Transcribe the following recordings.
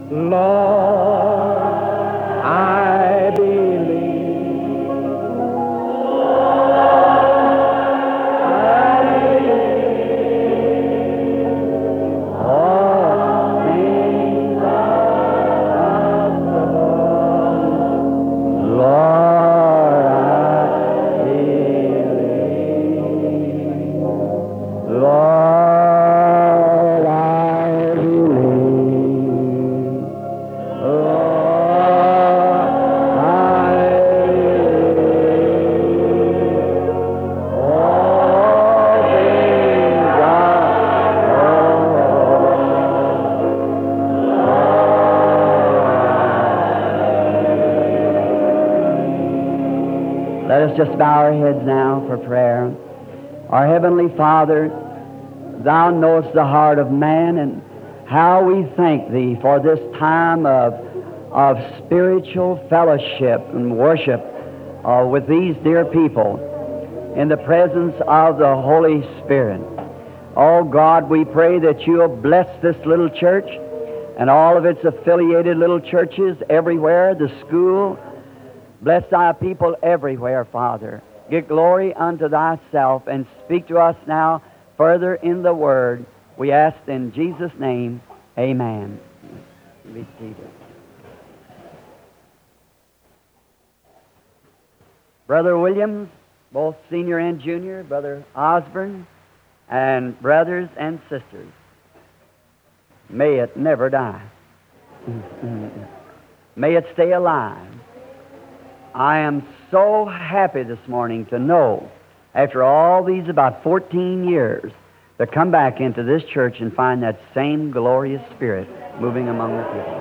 Lord, I believe. All things are possible. Lord, I believe. Lord, I believe. Lord, I believe. All things are. Let us just bow our heads now for prayer. Our Heavenly Father, Thou knowest the heart of man, and how we thank Thee for this time of spiritual fellowship and worship with these dear people in the presence of the Holy Spirit. Oh God, we pray that You'll bless this little church and all of its affiliated little churches everywhere, the school. Bless Thy people everywhere, Father. Give glory unto Thyself and speak to us now further in the Word. We ask in Jesus' name, amen. Be seated. Brother Williams, both senior and junior, Brother Osborne, and brothers and sisters, may it never die. May it stay alive. I am so happy this morning to know, after all these about 14 years, to come back into this church and find that same glorious Spirit moving among the people.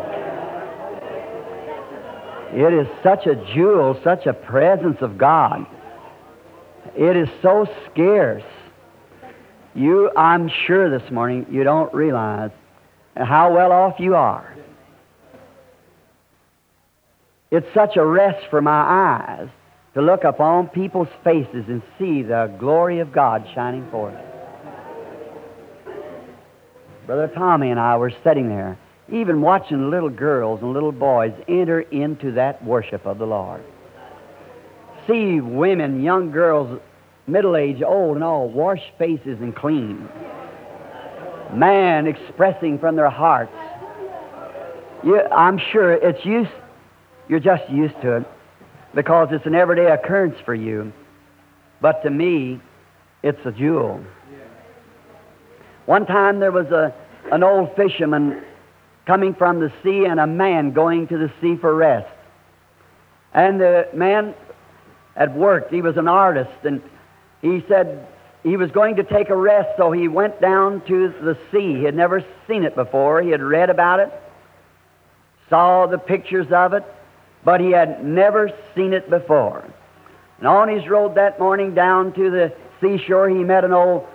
It is such a jewel, such a presence of God. It is so scarce. I'm sure this morning you don't realize how well off you are. It's such a rest for my eyes to look upon people's faces and see the glory of God shining forth. Brother Tommy and I were sitting there, even watching little girls and little boys enter into that worship of the Lord. See women, young girls, middle-aged, old, and all, wash faces and clean. Man expressing from their hearts. I'm sure you're just used to it because it's an everyday occurrence for you. But to me, it's a jewel. One time there was an old fisherman coming from the sea and a man going to the sea for rest. And the man had worked. He was an artist, and he said he was going to take a rest, so he went down to the sea. He had never seen it before. He had read about it, saw the pictures of it, but he had never seen it before. And on his road that morning down to the seashore, he met an old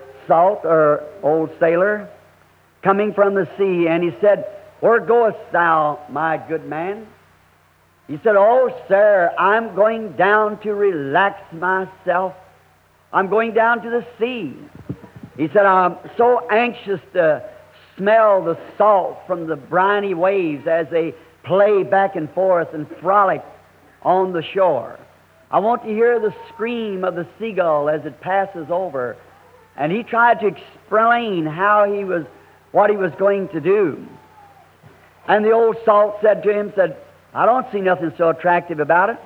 sailor coming from the sea, and he said, "Where goest thou, my good man?" He said, "Oh, sir, I'm going down to relax myself. I'm going down to the sea." He said, "I'm so anxious to smell the salt from the briny waves as they play back and forth and frolic on the shore. I want to hear the scream of the seagull as it passes over." And he tried to explain what he was going to do. And the old salt said to him, "I don't see nothing so attractive about it.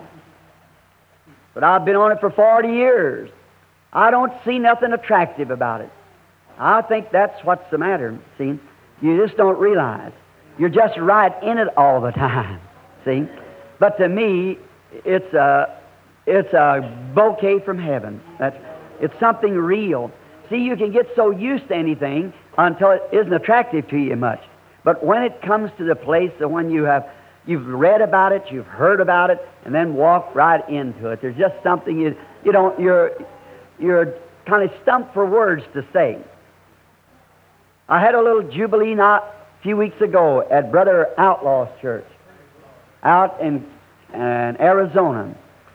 But I've been on it for 40 years. I don't see nothing attractive about it." I think that's what's the matter, see? You just don't realize. You're just right in it all the time, see? But to me, it's a bouquet from heaven. It's something real. See, you can get so used to anything until it isn't attractive to you much. But when it comes to the place of when you've read about it, you've heard about it, and then walk right into it, there's just something you're kind of stumped for words to say. I had a little jubilee not a few weeks ago at Brother Outlaw's church out in Arizona.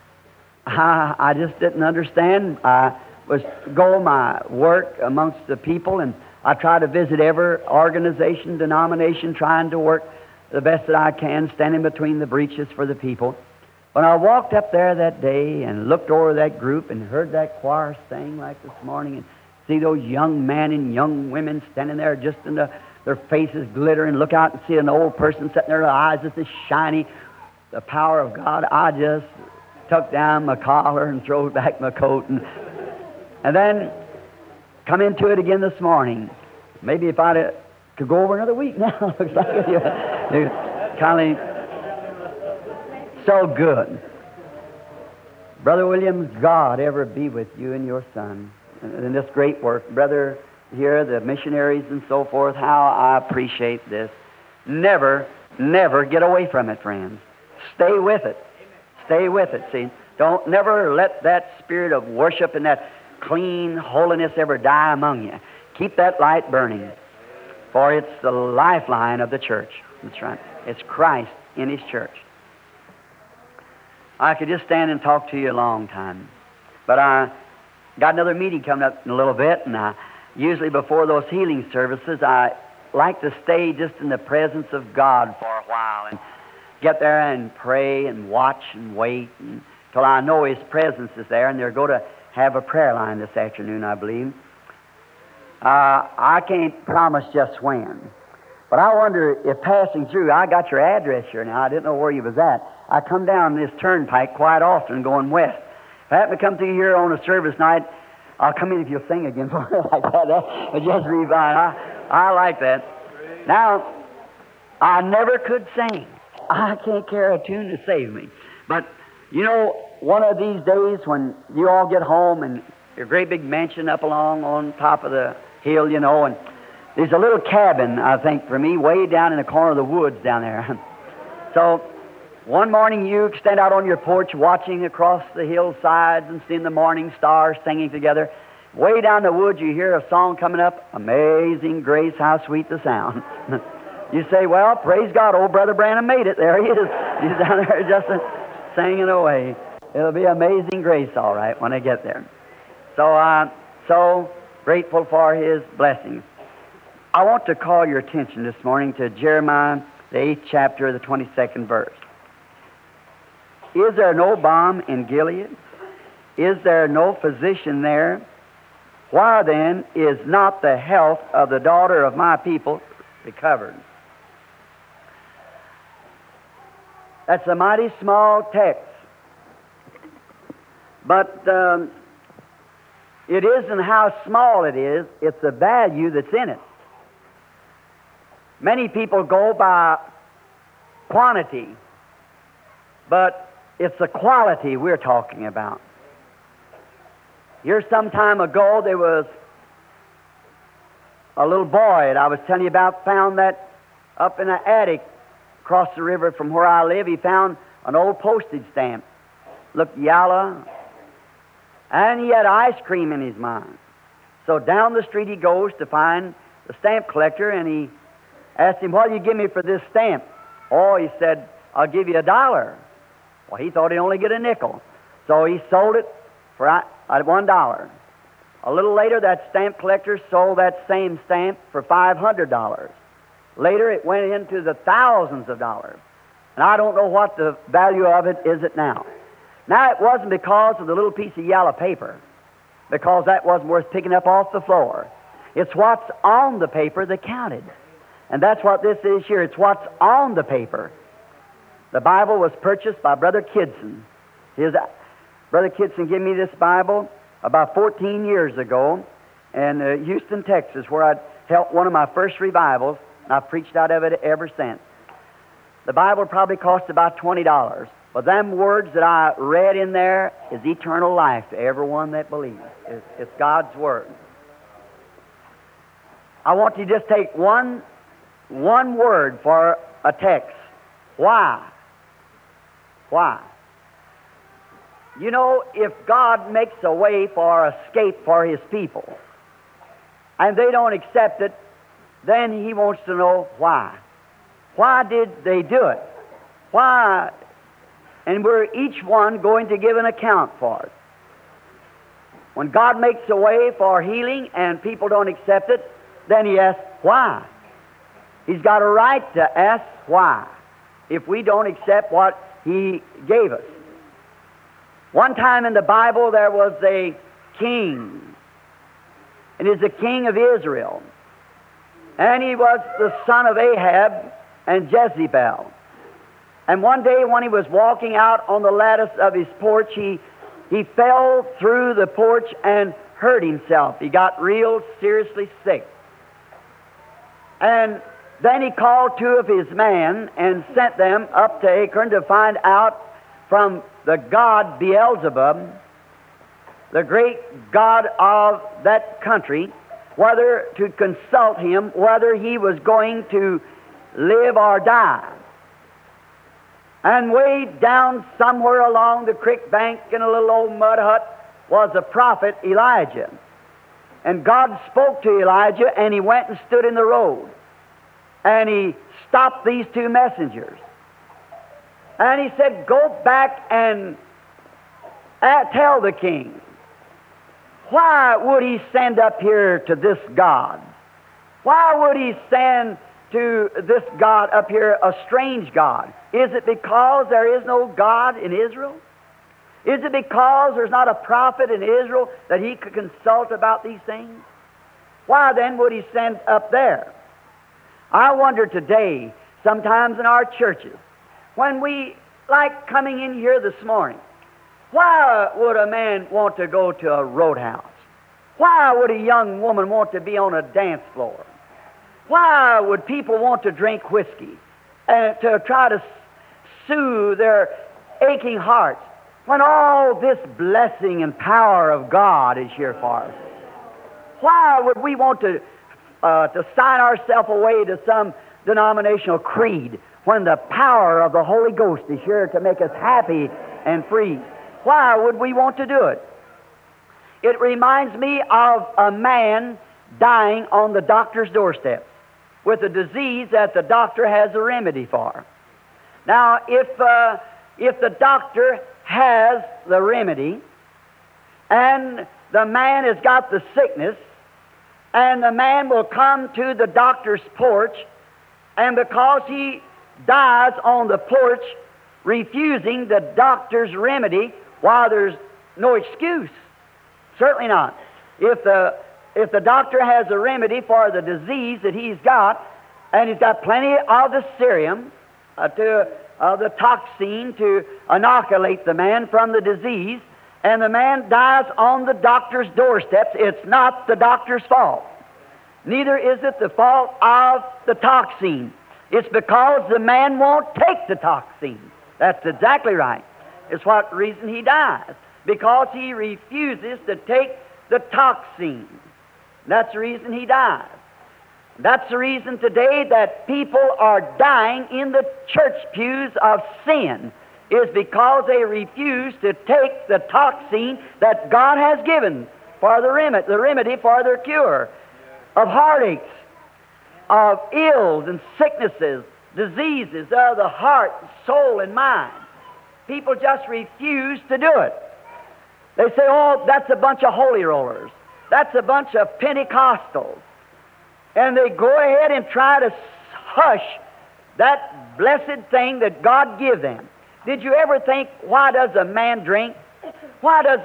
I just didn't understand. I was going my work amongst the people, and I tried to visit every organization, denomination, trying to work the best that I can, standing between the breaches for the people. When I walked up there that day and looked over that group and heard that choir sing like this morning and see those young men and young women standing there just in their faces glitter, and look out and see an old person sitting there, their eyes just as shiny, the power of God, I just tucked down my collar and throwed back my coat and then come into it again this morning. Maybe if I could go over another week now. Looks like you're kind of so good. Brother Williams, God ever be with you and your son in this great work. Brother here, the missionaries and so forth, how I appreciate this. Never, never get away from it, friends. Stay with it. Stay with it, see. Don't never let that spirit of worship and that clean holiness ever die among you. Keep that light burning, for it's the lifeline of the church. That's right. It's Christ in His church. I could just stand and talk to you a long time, but I got another meeting coming up in a little bit, and usually before those healing services, I like to stay just in the presence of God for a while and get there and pray and watch and wait until I know His presence is there, and they're going to have a prayer line this afternoon, I believe. I can't promise just when, but I wonder if passing through, I got your address here now. I didn't know where you was at. I come down this turnpike quite often going west. If I happen to come through here on a service night, I'll come in if you'll sing again for me like that. But just revive. I like that. Now, I never could sing. I can't carry a tune to save me. But, you know, one of these days when you all get home and your great big mansion up along on top of the hill, you know, and there's a little cabin, I think, for me, way down in the corner of the woods down there. So, one morning you stand out on your porch watching across the hillsides and seeing the morning stars singing together. Way down the woods you hear a song coming up, Amazing Grace, how sweet the sound. You say, well, praise God, old Brother Branham made it. There he is. He's down there just singing away. It'll be Amazing Grace, all right, when I get there. So I'm so grateful for His blessings. I want to call your attention this morning to Jeremiah, the 8th chapter, the 22nd verse. Is there no balm in Gilead? Is there no physician there? Why then is not the health of the daughter of my people recovered? That's a mighty small text. But it isn't how small it is, it's the value that's in it. Many people go by quantity, but it's the quality we're talking about. Here some time ago, there was a little boy that I was telling you about, found that up in an attic across the river from where I live. He found an old postage stamp. Looked yellow, and he had ice cream in his mind. So down the street he goes to find the stamp collector, and he asked him, what do you give me for this stamp? Oh, he said, I'll give you $1. Well, he thought he'd only get a nickel. So he sold it for $1. A little later, that stamp collector sold that same stamp for $500. Later, it went into the thousands of dollars. And I don't know what the value of it is now. Now, it wasn't because of the little piece of yellow paper, because that wasn't worth picking up off the floor. It's what's on the paper that counted. And that's what this is here. It's what's on the paper. The Bible was purchased by Brother Kidson. Brother Kidson gave me this Bible about 14 years ago in Houston, Texas, where I'd held one of my first revivals, and I've preached out of it ever since. The Bible probably cost about $20, but them words that I read in there is eternal life to everyone that believes. It's God's Word. I want you to just take one word for a text. Why? Why? You know, if God makes a way for escape for His people, and they don't accept it, then He wants to know why. Why did they do it? Why? And we're each one going to give an account for it. When God makes a way for healing and people don't accept it, then He asks, why? He's got a right to ask why if we don't accept what He gave us. One time in the Bible there was a king, and he's the king of Israel. And he was the son of Ahab and Jezebel. And one day when he was walking out on the lattice of his porch, he fell through the porch and hurt himself. He got real seriously sick. And then he called two of his men and sent them up to Akron to find out from the god Beelzebub, the great god of that country, whether to consult him, whether he was going to live or die. And way down somewhere along the creek bank in a little old mud hut was the prophet Elijah. And God spoke to Elijah, and he went and stood in the road. And he stopped these two messengers. And he said, "Go back and tell the king, why would he send up here to this God? Why would he send to this God up here a strange God? Is it because there is no God in Israel? Is it because there's not a prophet in Israel that he could consult about these things? Why then would he send up there?" I wonder today, sometimes in our churches, when we, like coming in here this morning, why would a man want to go to a roadhouse? Why would a young woman want to be on a dance floor? Why would people want to drink whiskey and to try to soothe their aching hearts when all this blessing and power of God is here for us? Why would we want to sign ourselves away to some denominational creed when the power of the Holy Ghost is here to make us happy and free? Why would we want to do it? It reminds me of a man dying on the doctor's doorstep with a disease that the doctor has a remedy for. Now, if the doctor has the remedy and the man has got the sickness, and the man will come to the doctor's porch, and because he dies on the porch refusing the doctor's remedy, while there's no excuse. Certainly not. If the doctor has a remedy for the disease that he's got, and he's got plenty of the serum, the toxin to inoculate the man from the disease, and the man dies on the doctor's doorsteps, it's not the doctor's fault. Neither is it the fault of the toxin. It's because the man won't take the toxin. That's exactly right. It's what reason he dies. Because he refuses to take the toxin. That's the reason he dies. That's the reason today that people are dying in the church pews of sin, is because they refuse to take the toxin that God has given for the remedy for their cure of heartaches, of ills and sicknesses, diseases of the heart, soul, and mind. People just refuse to do it. They say, "Oh, that's a bunch of holy rollers. That's a bunch of Pentecostals." And they go ahead and try to hush that blessed thing that God give them. Did you ever think, why does a man drink? Why does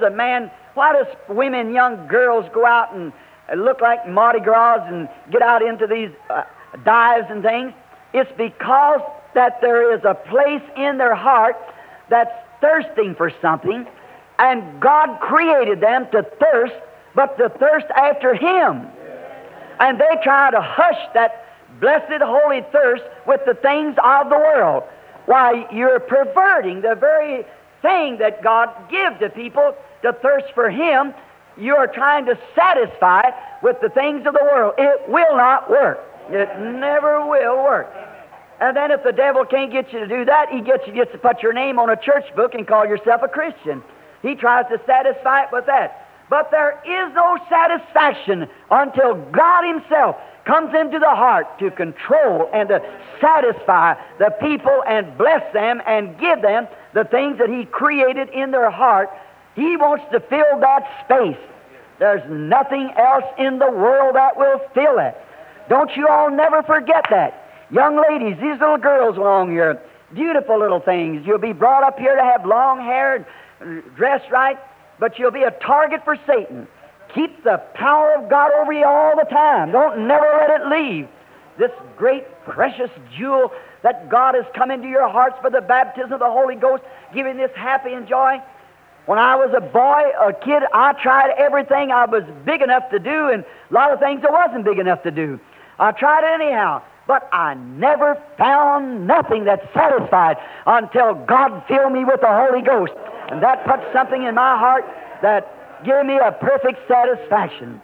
women, young girls go out and look like Mardi Gras and get out into these dives and things? It's because that there is a place in their heart that's thirsting for something, and God created them to thirst, but to thirst after Him. And they try to hush that blessed holy thirst with the things of the world. Why, you're perverting the very thing that God gives to people to thirst for Him. You're trying to satisfy it with the things of the world. It will not work. It never will work. And then if the devil can't get you to do that, he gets you to put your name on a church book and call yourself a Christian. He tries to satisfy it with that. But there is no satisfaction until God Himself comes into the heart to control and to satisfy the people and bless them and give them the things that He created in their heart. He wants to fill that space. There's nothing else in the world that will fill it. Don't you all never forget that. Young ladies, these little girls along here, beautiful little things. You'll be brought up here to have long hair and dressed right, but you'll be a target for Satan. Keep the power of God over you all the time. Don't never let it leave. This great, precious jewel that God has come into your hearts for the baptism of the Holy Ghost, giving this happy and joy. When I was a boy, a kid, I tried everything I was big enough to do, and a lot of things I wasn't big enough to do. I tried it anyhow, but I never found nothing that satisfied until God filled me with the Holy Ghost. And that put something in my heart that gave me a perfect satisfaction.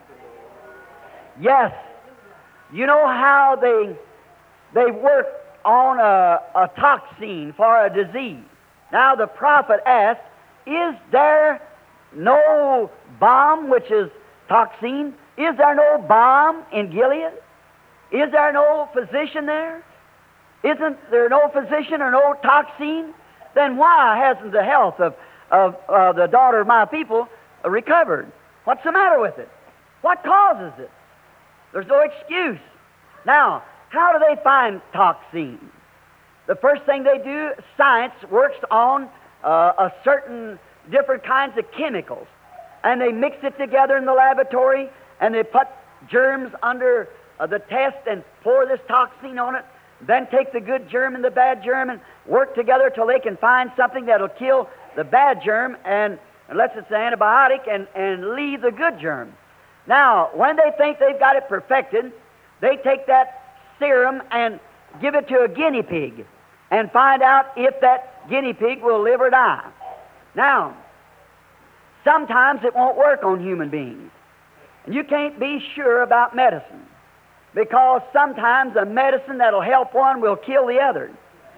Yes, you know how they work on a toxin for a disease. Now the prophet asked, is there no balm, which is toxin? Is there no balm in Gilead? Is there no physician there? Isn't there no physician or no toxin? Then why hasn't the health of the daughter of my people recovered? What's the matter with it? What causes it? There's no excuse. Now, how do they find toxin? The first thing they do, science works on a certain different kinds of chemicals, and they mix it together in the laboratory, and they put germs under the test and pour this toxin on it, then take the good germ and the bad germ and work together till they can find something that'll kill the bad germ and unless it's an antibiotic and leave the good germ. Now, when they think they've got it perfected, they take that serum and give it to a guinea pig and find out if that guinea pig will live or die. Now, sometimes it won't work on human beings. And you can't be sure about medicine, because sometimes a medicine that'll help one will kill the other.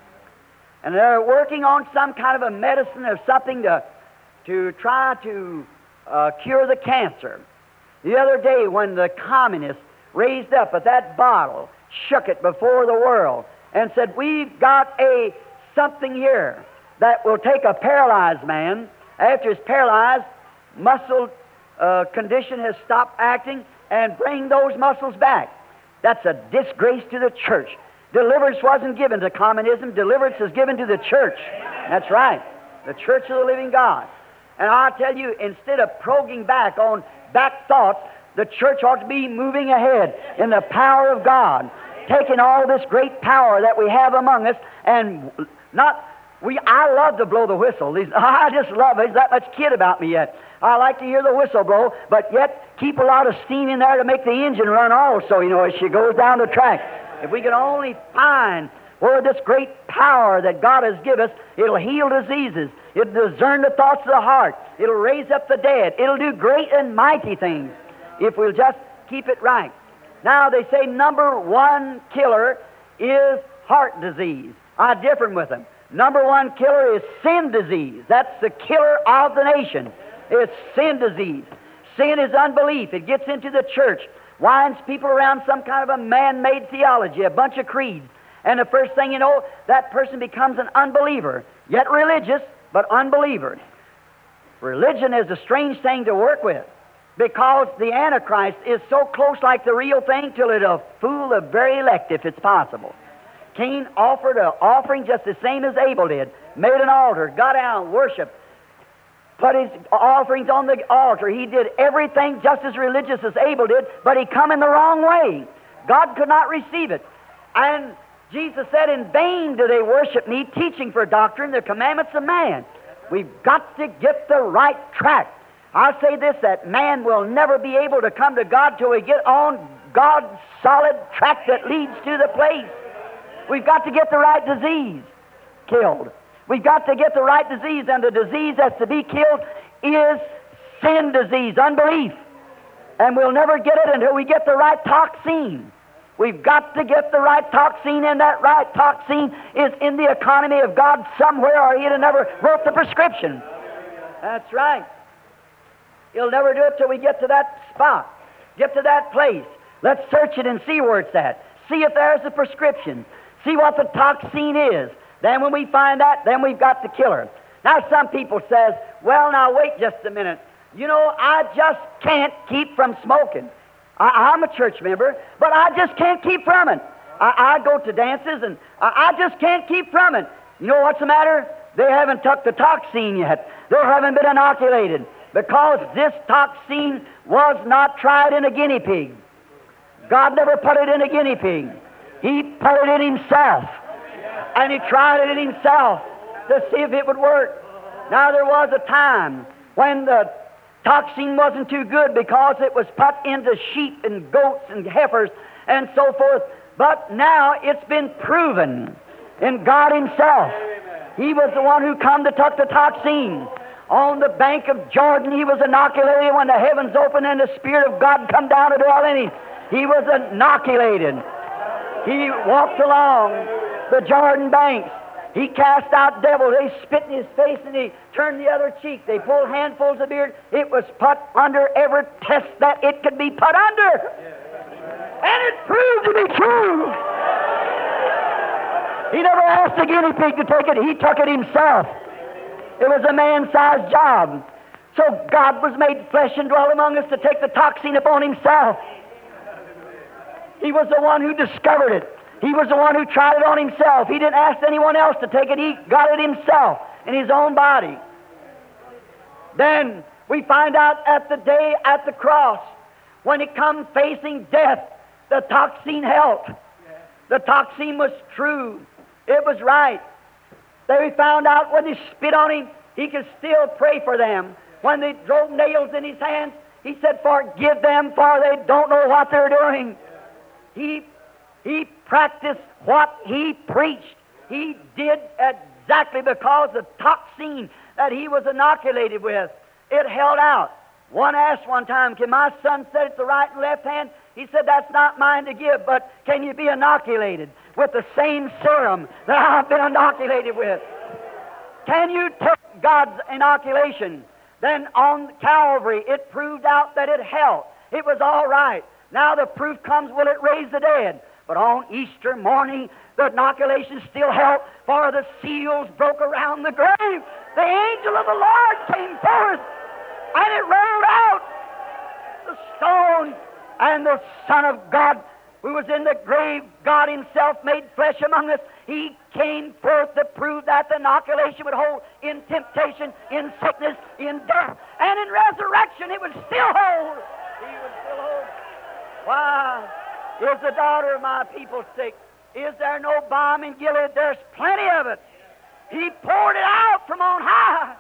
And they're working on some kind of a medicine or something to try to cure the cancer. The other day when the communists raised up at that bottle, shook it before the world, and said, we've got something here that will take a paralyzed man. After he's paralyzed, muscle condition has stopped acting, and bring those muscles back. That's a disgrace to the church. Deliverance wasn't given to communism. Deliverance is given to the church. That's right, the church of the living God. And I tell you, instead of probing back on back thoughts, the church ought to be moving ahead in the power of God, taking all this great power that we have among us, and I love to blow the whistle. I just love it. There's that much kid about me yet. I like to hear the whistle blow, but yet keep a lot of steam in there to make the engine run also, as she goes down the track. If we can only find where this great power that God has given us, it'll heal diseases. It'll discern the thoughts of the heart. It'll raise up the dead. It'll do great and mighty things if we'll just keep it right. Now, they say number one killer is heart disease. I differ with them. Number one killer is sin disease. That's the killer of the nation. It's sin disease. Sin is unbelief. It gets into the church, winds people around some kind of a man-made theology, a bunch of creeds. And the first thing you know, that person becomes an unbeliever, yet religious, but unbeliever. Religion is a strange thing to work with, because the Antichrist is so close like the real thing till it'll fool the very elect if it's possible. Cain offered an offering just the same as Abel did, made an altar, got down, worshiped, put his offerings on the altar. He did everything just as religious as Abel did, but he come in the wrong way. God could not receive it. And Jesus said, in vain do they worship me, teaching for doctrine the commandments of man. We've got to get the right track. I say this, that man will never be able to come to God till we get on God's solid track that leads to the place. We've got to get the right disease killed. We've got to get the right disease, and the disease that's to be killed is sin disease, unbelief. And we'll never get it until we get the right toxin. We've got to get the right toxin, and that right toxin is in the economy of God somewhere, or he'd have never wrote the prescription. That's right. He'll never do it till we get to that spot, get to that place. Let's search it and see where it's at. See if there's a prescription. See what the toxin is. Then when we find that, then we've got the killer. Now some people says, well, now wait just a minute. I just can't keep from smoking. I'm a church member, but I just can't keep from it. I go to dances, and I just can't keep from it. You know what's the matter? They haven't took the toxin yet. They haven't been inoculated, because this toxin was not tried in a guinea pig. God never put it in a guinea pig. He put it in Himself. And He tried it in Himself to see if it would work. Now, there was a time when the toxin wasn't too good, because it was put into sheep and goats and heifers and so forth. But now it's been proven in God Himself. He was the one who come to tuck the toxin. On the bank of Jordan, He was inoculated when the heavens opened and the Spirit of God come down to dwell in Him. He was inoculated. He walked along the Jordan banks. He cast out devils. They spit in His face and He turned the other cheek. They pulled handfuls of beard. It was put under every test that it could be put under. And it proved to be true. He never asked a guinea pig to take it. He took it Himself. It was a man-sized job. So God was made flesh and dwelt among us to take the toxin upon Himself. He was the one who discovered it. He was the one who tried it on Himself. He didn't ask anyone else to take it. He got it Himself in His own body. Then we find out at the day at the cross, when He come facing death, the toxin helped. The toxin was true. It was right. Then we found out when they spit on Him, He could still pray for them. When they drove nails in His hands, He said, "Forgive them, for they don't know what they're doing." He practiced what He preached. He did exactly, because the toxin that He was inoculated with, it held out. One asked one time, "Can my son set at the right and left hand?" He said, "That's not mine to give, but can you be inoculated with the same serum that I've been inoculated with? Can you take God's inoculation?" Then on Calvary, it proved out that it held. It was all right. Now the proof comes, will it raise the dead? But on Easter morning, the inoculation still held, for the seals broke around the grave. The angel of the Lord came forth, and it rolled out the stone, and the Son of God, who was in the grave, God Himself made flesh among us. He came forth to prove that the inoculation would hold in temptation, in sickness, in death, and in resurrection it would still hold. He would still hold. Why? Is the daughter of my people sick? Is there no balm in Gilead? There's plenty of it. He poured it out from on high.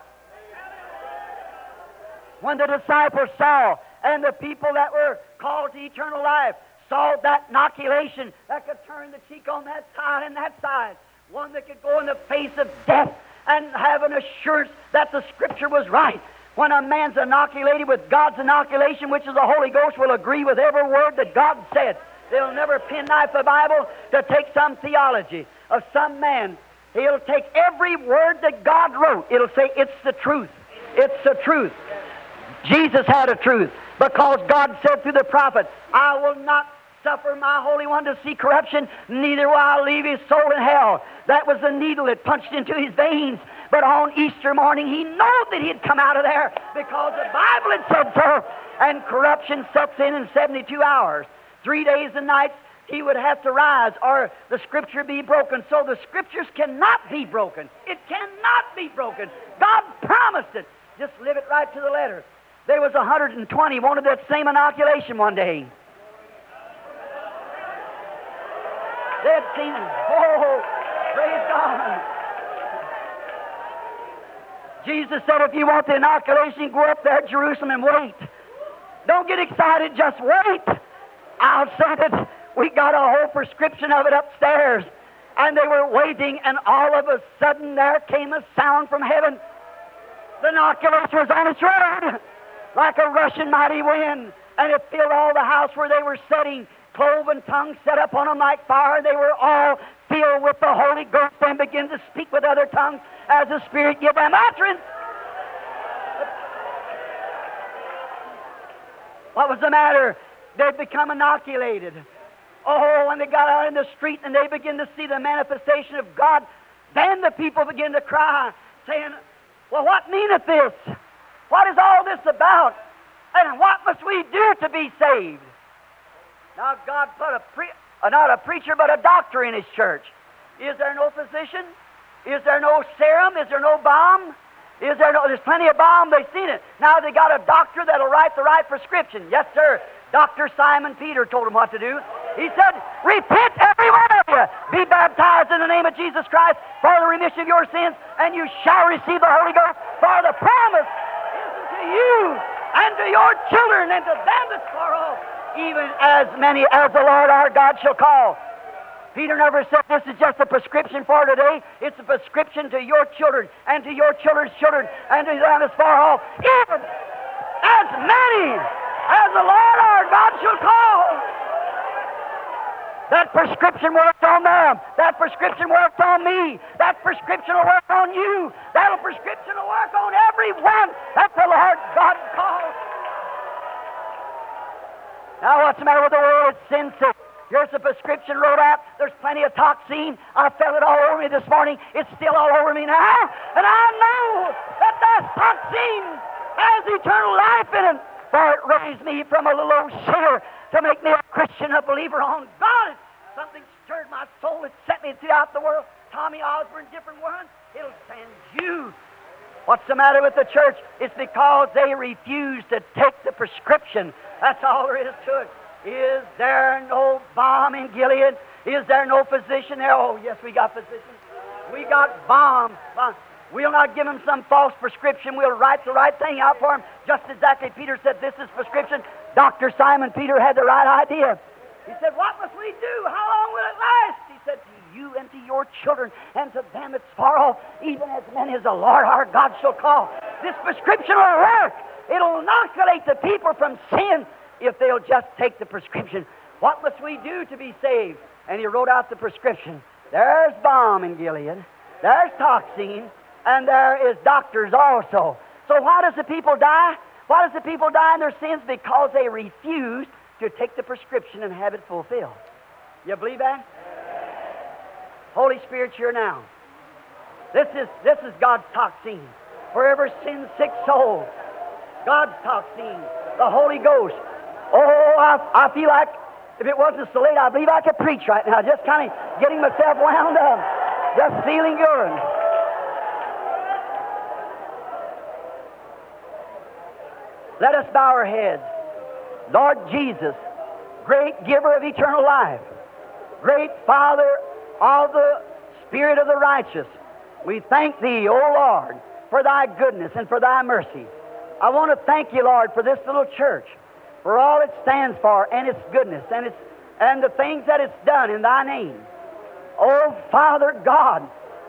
When the disciples saw, and the people that were called to eternal life saw that inoculation that could turn the cheek on that side and that side, one that could go in the face of death and have an assurance that the Scripture was right. When a man's inoculated with God's inoculation, which is the Holy Ghost, will agree with every word that God said. They'll never penknife the Bible to take some theology of some man. He'll take every word that God wrote. It'll say, it's the truth. It's the truth. Jesus had a truth, because God said through the prophet, "I will not suffer my Holy One to see corruption, neither will I leave his soul in hell." That was the needle that punched into his veins. But on Easter morning, he knew that he'd come out of there, because the Bible had said so. And corruption sets in 72 hours. 3 days and nights he would have to rise, or the Scripture be broken. So the Scriptures cannot be broken. It cannot be broken. God promised it. Just live it right to the letter. There was 120 wanted that same inoculation one day. They'd seen him. Oh, praise God. Jesus said, if you want the inoculation, go up there at Jerusalem and wait. Don't get excited, just wait. I'll send it. We got a whole prescription of it upstairs. And they were waiting, and all of a sudden there came a sound from heaven. The inoculation was on its road, like a rushing mighty wind, and it filled all the house where they were sitting. Cloven tongues set up on them like fire. They were all filled with the Holy Ghost and began to speak with other tongues as the Spirit gave them utterance. What was the matter? They'd become inoculated. Oh, when they got out in the street and they began to see the manifestation of God, then the people began to cry, saying, well, what meaneth this? What is all this about? And what must we do to be saved? Now, God put not a preacher, but a doctor in his church. Is there no physician? Is there no serum? Is there no balm? There's plenty of balm, they've seen it. Now they got a doctor that'll write the right prescription. Yes, sir. Dr. Simon Peter told him what to do. He said, repent, every one of you. Be baptized in the name of Jesus Christ for the remission of your sins, and you shall receive the Holy Ghost. For the promise is unto you and to your children and to them that's far off, even as many as the Lord our God shall call. Peter never said this is just a prescription for today. It's a prescription to your children and to your children's children and to them as far off, even as many as the Lord our God shall call. That prescription worked on them. That prescription worked on me. That prescription will work on you. That prescription will work on everyone that the Lord God calls. Now what's the matter with the world? It's sin sick. Here's the prescription wrote out. There's plenty of toxin. I felt it all over me this morning. It's still all over me now. And I know that that toxin has eternal life in it. For it raised me from a little old sinner to make me a Christian, a believer on God. Something stirred my soul. It set me throughout the world. Tommy Osborne, different ones. It'll send you. What's the matter with the church? It's because they refuse to take the prescription. That's all there is to it. Is there no balm in Gilead? Is there no physician there? Oh, yes, we got physicians. We got balm. We'll not give them some false prescription. We'll write the right thing out for them. Just exactly, Peter said, this is prescription. Dr. Simon Peter had the right idea. He said, what must we do? How long will it last? He said, to you and to your children and to them that's far off, even as many as the Lord our God shall call. This prescription will work. It'll inoculate the people from sin if they'll just take the prescription. What must we do to be saved? And he wrote out the prescription. There's balm in Gilead. There's toxin. And there is doctors also. So why does the people die? Why does the people die in their sins? Because they refuse to take the prescription and have it fulfilled. You believe that? Holy Spirit's here now. This is God's toxin. For every sin-sick soul, God's toxin, the Holy Ghost. Oh, I feel like if it wasn't so late, I believe I could preach right now. Just kind of getting myself wound up. Just feeling good. Let us bow our heads. Lord Jesus, great giver of eternal life, great Father of the Spirit of the righteous, we thank Thee, O Lord, for Thy goodness and for Thy mercy. I want to thank You, Lord, for this little church, for all it stands for and its goodness and the things that it's done in Thy name. Oh, Father God,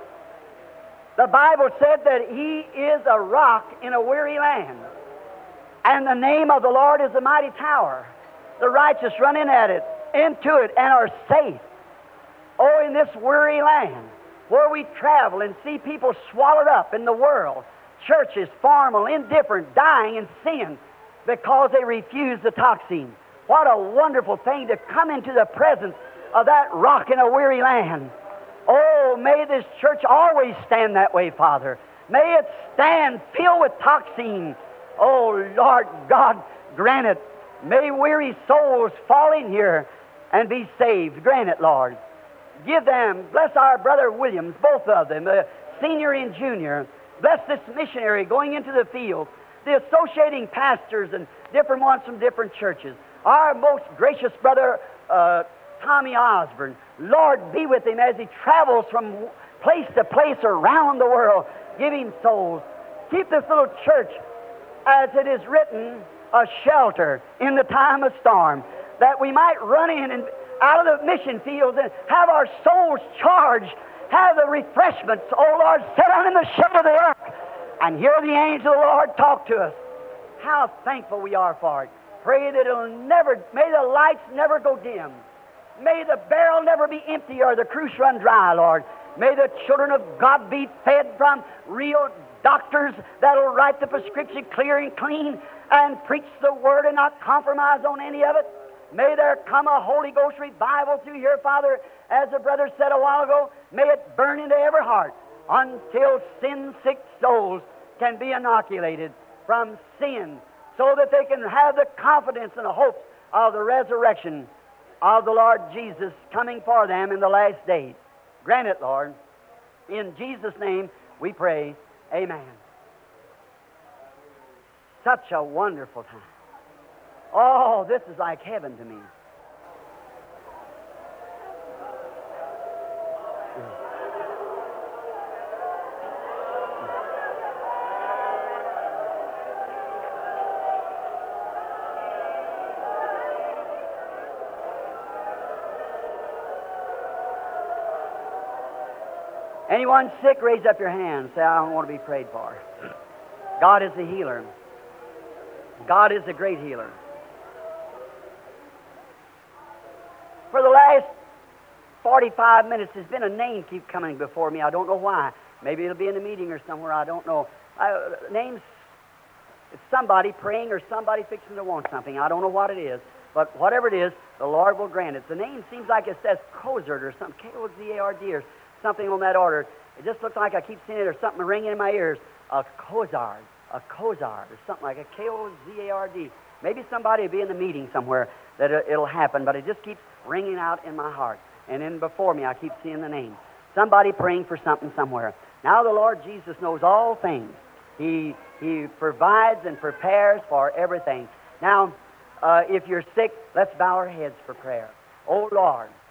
the Bible said that He is a rock in a weary land, and the name of the Lord is a mighty tower. The righteous run into it, and are safe. Oh, in this weary land, where we travel and see people swallowed up in the world, churches, formal, indifferent, dying in sin, because they refuse the toxin. What a wonderful thing to come into the presence of that rock in a weary land. Oh, may this church always stand that way, Father. May it stand filled with toxin. Oh, Lord God, grant it. May weary souls fall in here and be saved. Grant it, Lord. Give them, bless our brother Williams, both of them, senior and junior. Bless this missionary going into the field, the associating pastors and different ones from different churches. Our most gracious brother, Tommy Osborne. Lord, be with him as he travels from place to place around the world. Give him souls. Keep this little church, as it is written, a shelter in the time of storm, that we might run in and out of the mission fields and have our souls charged, have the refreshments, oh Lord, sit down in the shade of the earth and hear the angel of the Lord talk to us. How thankful we are for it. Pray that may the lights never go dim. May the barrel never be empty or the cruse run dry, Lord. May the children of God be fed from real doctors that'll write the prescription clear and clean and preach the Word and not compromise on any of it. May there come a Holy Ghost revival through here, Father, as the brother said a while ago. May it burn into every heart until sin-sick souls can be inoculated from sin, so that they can have the confidence and the hope of the resurrection. of the Lord Jesus coming for them in the last days. Grant it, Lord. In Jesus' name we pray. Amen. Such a wonderful time. Oh, this is like heaven to me. Anyone sick, raise up your hand. Say, I don't want to be prayed for. God is the healer. God is the great healer. For the last 45 minutes, there's been a name keep coming before me. I don't know why. Maybe it'll be in a meeting or somewhere. I don't know. Names, it's somebody praying or somebody fixing to want something. I don't know what it is. But whatever it is, the Lord will grant it. The name seems like it says Kozard or something, K-O-Z-A-R-D or something on that order. It just looks like I keep seeing it or something ringing in my ears. A Kozard or something like a K-O-Z-A-R-D. Maybe somebody will be in the meeting somewhere that it'll happen, but it just keeps ringing out in my heart. And then before me, I keep seeing the name. Somebody praying for something somewhere. Now the Lord Jesus knows all things. He provides and prepares for everything. Now, if you're sick, let's bow our heads for prayer. Oh, Lord,